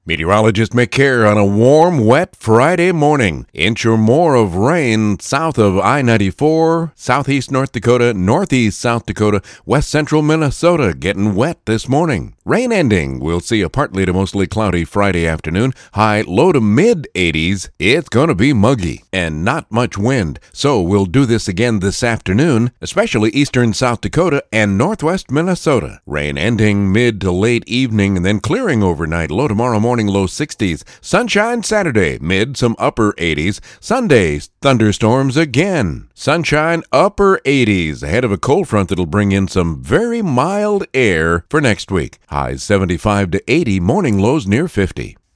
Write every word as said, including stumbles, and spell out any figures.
Meteorologist Mick Kerr on a warm, wet Friday morning. Inch or more of rain south of I ninety-four, southeast North Dakota, northeast South Dakota, west central Minnesota getting wet this morning. Rain ending. We'll see a partly to mostly cloudy Friday afternoon. High low to mid eighties. It's going to be muggy and not much wind. So we'll do this again this afternoon, especially eastern South Dakota and northwest Minnesota. Rain ending mid to late evening and then clearing overnight. Low tomorrow morning. Morning low sixties. Sunshine Saturday, mid some upper eighties. Sunday, thunderstorms again. Sunshine upper eighties ahead of a cold front that'll bring in some very mild air for next week. Highs seventy-five to eighty, morning lows near fifty.